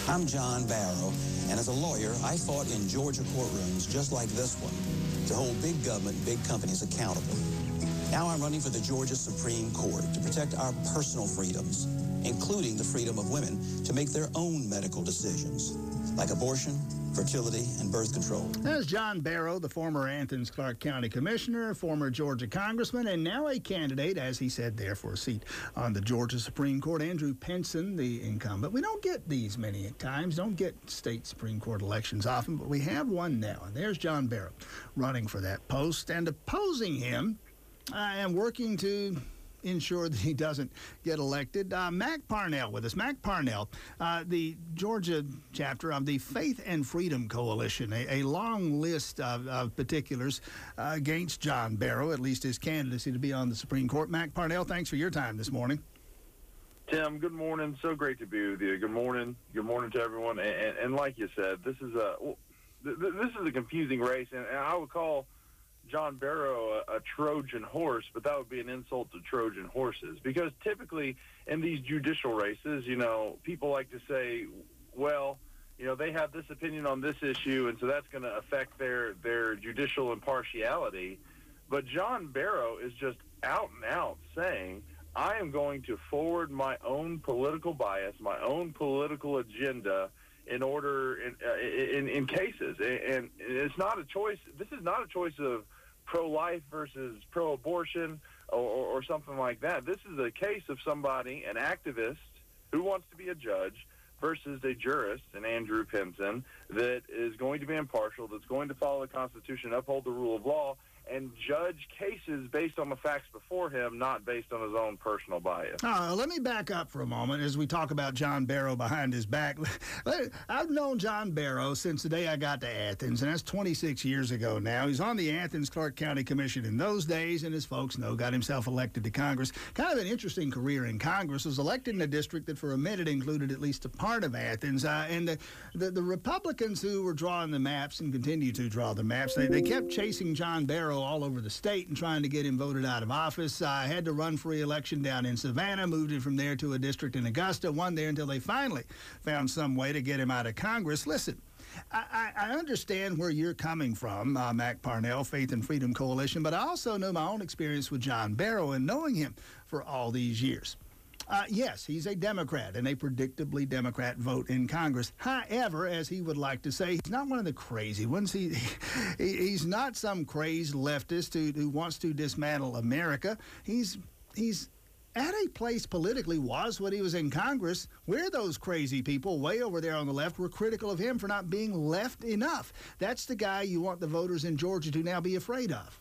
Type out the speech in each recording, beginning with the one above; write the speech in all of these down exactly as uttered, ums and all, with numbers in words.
I'm John Barrow, and as a lawyer, I fought in Georgia courtrooms just like this one to hold big government and big companies accountable. Now I'm running for the Georgia Supreme Court to protect our personal freedoms, including the freedom of women to make their own medical decisions, like abortion, fertility, and birth control. That's John Barrow, the former Athens-Clarke County Commissioner, former Georgia Congressman, and now a candidate, as he said there, for a seat on the Georgia Supreme Court. Andrew Penson, the incumbent. We don't get these many times, don't get state Supreme Court elections often, but we have one now. And there's John Barrow running for that post, and opposing him uh, and working to ensure that he doesn't get elected. Uh, Mac Parnell with us. Mac Parnell, uh, the Georgia chapter of the Faith and Freedom Coalition, a, a long list of, of particulars uh, against John Barrow, at least his candidacy to be on the Supreme Court. Mac Parnell, thanks for your time this morning. Tim, good morning. So great to be with you. Good morning. Good morning to everyone. And, and, and like you said, this is a well, th- th- this is a confusing race, and, and I would call John Barrow a, a Trojan horse, but that would be an insult to Trojan horses, because typically in these judicial races, you know, people like to say, well, you know, they have this opinion on this issue, and so that's going to affect their, their judicial impartiality. But John Barrow is just out and out saying, I am going to forward my own political bias, my own political agenda in order in, uh, in, in cases. And it's not a choice. This is not a choice of pro-life versus pro-abortion or, or, or something like that. This is a case of somebody, an activist who wants to be a judge versus a jurist, an Andrew Penson, that is going to be impartial, that's going to follow the Constitution, uphold the rule of law, and judge cases based on the facts before him, not based on his own personal bias. Uh, let me back up for a moment as we talk about John Barrow behind his back. I've known John Barrow since the day I got to Athens, and that's twenty-six years ago now. He's on the Athens-Clarke County Commission in those days, and as folks know, got himself elected to Congress. Kind of an interesting career in Congress. Was elected in a district that for a minute included at least a part of Athens. Uh, and the, the, the Republicans who were drawing the maps and continue to draw the maps, they, they kept chasing John Barrow all over the state and trying to get him voted out of office. I uh, had to run for re-election down in Savannah, moved it from there to a district in Augusta, won there until they finally found some way to get him out of Congress. Listen, I, I understand where you're coming from, uh, Mac Parnell, Faith and Freedom Coalition, but I also know my own experience with John Barrow and knowing him for all these years. Uh, yes, he's a Democrat and a predictably Democrat vote in Congress. However, as he would like to say, he's not one of the crazy ones. He, he He's not some crazed leftist who, who wants to dismantle America. He's he's at a place politically, was when he was in Congress, where those crazy people way over there on the left were critical of him for not being left enough. That's the guy you want the voters in Georgia to now be afraid of.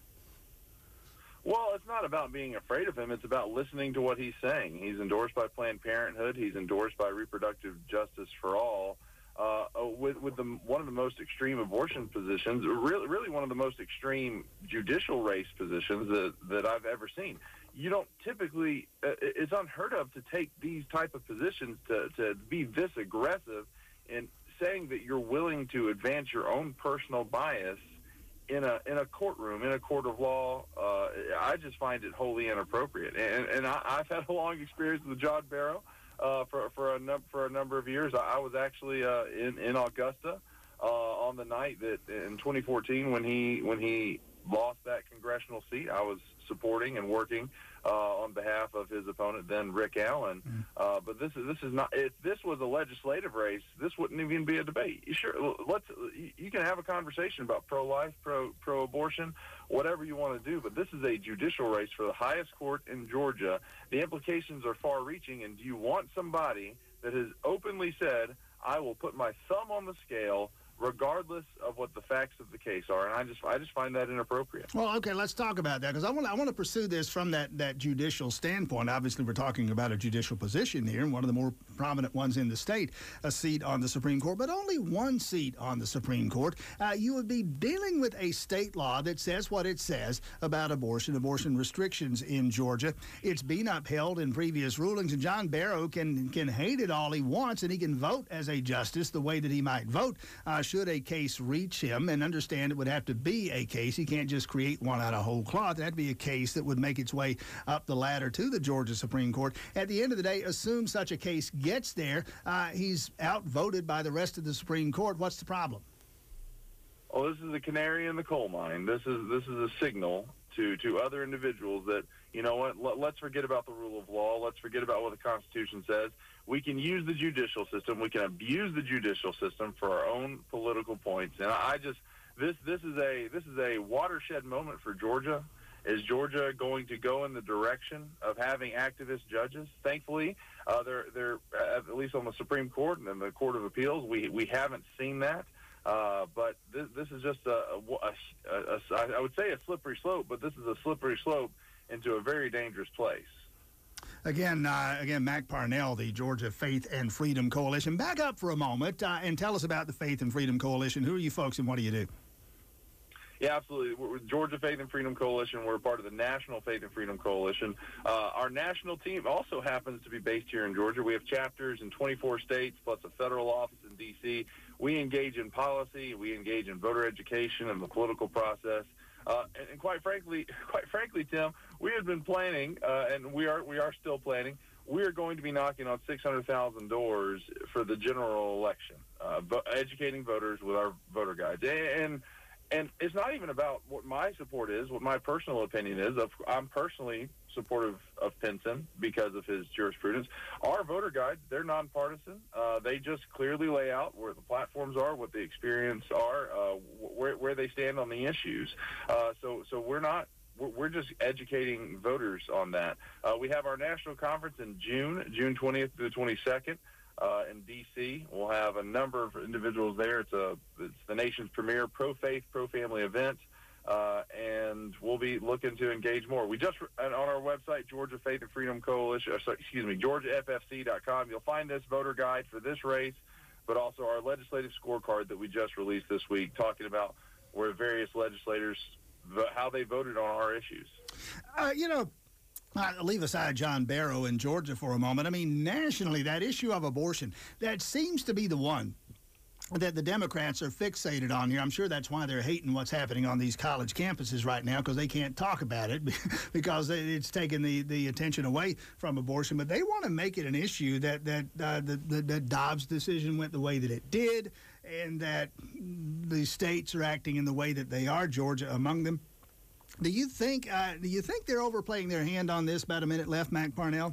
Well, it's not about being afraid of him. It's about listening to what he's saying. He's endorsed by Planned Parenthood. He's endorsed by Reproductive Justice for All, uh, with with the, one of the most extreme abortion positions, really, really one of the most extreme judicial race positions that, that I've ever seen. You don't typically, uh, it's unheard of to take these type of positions, to, to be this aggressive in saying that you're willing to advance your own personal bias in a in a courtroom, in a court of law. uh, I just find it wholly inappropriate. And, and I, I've had a long experience with John Barrow uh, for for a num- for a number of years. I, I was actually uh, in in Augusta uh, on the night that in twenty fourteen when he when he lost that congressional seat. I was supporting and working uh, on behalf of his opponent, then Rick Allen. Mm. Uh, but this is this is not. If this was a legislative race, this wouldn't even be a debate. You sure, let's. You can have a conversation about pro-life, pro pro-abortion, whatever you want to do. But this is a judicial race for the highest court in Georgia. The implications are far-reaching. And do you want somebody that has openly said, "I will put my thumb on the scale," regardless of what the facts of the case are? And I just I just find that inappropriate. Well, okay, let's talk about that, because I want I want to pursue this from that, that judicial standpoint. Obviously, we're talking about a judicial position here, and one of the more prominent ones in the state, a seat on the Supreme Court, but only one seat on the Supreme Court. Uh, you would be dealing with a state law that says what it says about abortion, abortion restrictions in Georgia. It's been upheld in previous rulings, and John Barrow can, can hate it all he wants, and he can vote as a justice the way that he might vote. Uh, should a case reach him, and understand it would have to be a case. He can't just create one out of whole cloth. It had to be a case that would make its way up the ladder to the Georgia Supreme Court. At the end of the day, assume such a case gets there. Uh, he's outvoted by the rest of the Supreme Court. What's the problem? Well, this is a canary in the coal mine. This is this is a signal to, to other individuals that, you know what, let, let's forget about the rule of law. Let's forget about what the Constitution says. We can use the judicial system. We can abuse the judicial system for our own political points. And I just this this is a this is a watershed moment for Georgia. Is Georgia going to go in the direction of having activist judges? Thankfully, uh, they're they're at least on the Supreme Court and in the Court of Appeals. We we haven't seen that. Uh, but this, this is just a, a, a, a, I would say a slippery slope, but this is a slippery slope into a very dangerous place. Again, uh, again, Mac Parnell, the Georgia Faith and Freedom Coalition. Back up for a moment uh, and tell us about the Faith and Freedom Coalition. Who are you folks and what do you do? Yeah, absolutely. We're with Georgia Faith and Freedom Coalition. We're part of the National Faith and Freedom Coalition. Uh, our national team also happens to be based here in Georgia. We have chapters in twenty-four states plus a federal office in D C We engage in policy. We engage in voter education and the political process. Uh, and, and quite frankly, quite frankly, Tim, we had been planning, uh, and we are we are still planning. We are going to be knocking on six hundred thousand doors for the general election, uh, vo- educating voters with our voter guides. And And it's not even about what my support is, what my personal opinion is. Of, I'm personally supportive of Pinson because of his jurisprudence. Our voter guides, they're nonpartisan. Uh, they just clearly lay out where the platforms are, what the experience are, uh, where, where they stand on the issues. Uh, so, so we're not. We're just educating voters on that. Uh, we have our national conference in June, June twentieth through the twenty-second. Uh, in D C We'll have a number of individuals there. It's a it's the nation's premier pro-faith, pro-family event, uh, and we'll be looking to engage more. We just on our website, Georgia Faith and Freedom Coalition, or sorry, excuse me, Georgia F F C dot com. You'll find this voter guide for this race, but also our legislative scorecard that we just released this week, talking about where various legislators how they voted on our issues. Uh, you know. I'll leave aside John Barrow in Georgia for a moment. I mean, nationally, that issue of abortion, that seems to be the one that the Democrats are fixated on here. I'm sure that's why they're hating what's happening on these college campuses right now, because they can't talk about it because it's taken the, the attention away from abortion. But they want to make it an issue that that, uh, the, the, that Dobbs' decision went the way that it did, and that the states are acting in the way that they are, Georgia among them. Do you think uh, do you think they're overplaying their hand on this? About a minute left, Mac Parnell.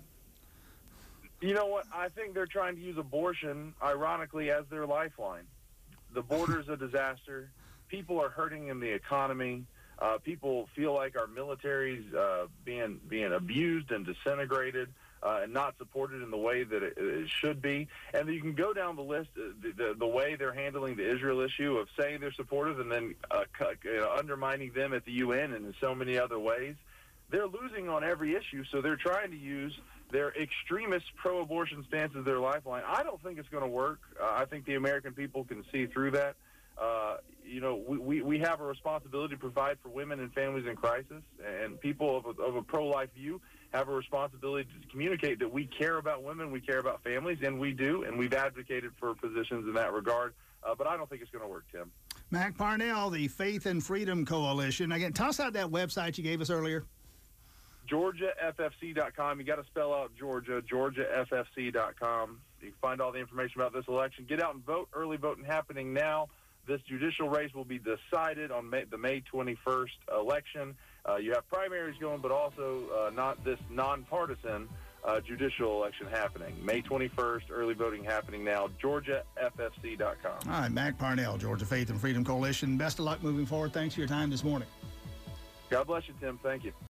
You know what? I think they're trying to use abortion, ironically, as their lifeline. The border's a disaster. People are hurting in the economy. Uh, people feel like our military's uh, being being abused and disintegrated. Uh, and not supported in the way that it, it should be. And you can go down the list, uh, the, the, the way they're handling the Israel issue of saying they're supportive and then uh, you know, undermining them at the U N and in so many other ways. They're losing on every issue, so they're trying to use their extremist pro-abortion stance as their lifeline. I don't think it's going to work. Uh, I think the American people can see through that. Uh, you know, we, we, we have a responsibility to provide for women and families in crisis, and people of a, of a pro-life view have a responsibility to communicate that we care about women, we care about families, and we do, and we've advocated for positions in that regard. Uh, but I don't think it's going to work, Tim. Mac Parnell, the Faith and Freedom Coalition. Again, toss out that website you gave us earlier. Georgia F F C dot com. You got to spell out Georgia, Georgia F F C dot com. You can find all the information about this election. Get out and vote. Early voting happening now. This judicial race will be decided on May, the May twenty-first election. Uh, you have primaries going, but also uh, not this nonpartisan uh, judicial election happening. May twenty-first, early voting happening now. Georgia F F C dot com. All right, Mac Parnell, Georgia Faith and Freedom Coalition. Best of luck moving forward. Thanks for your time this morning. God bless you, Tim. Thank you.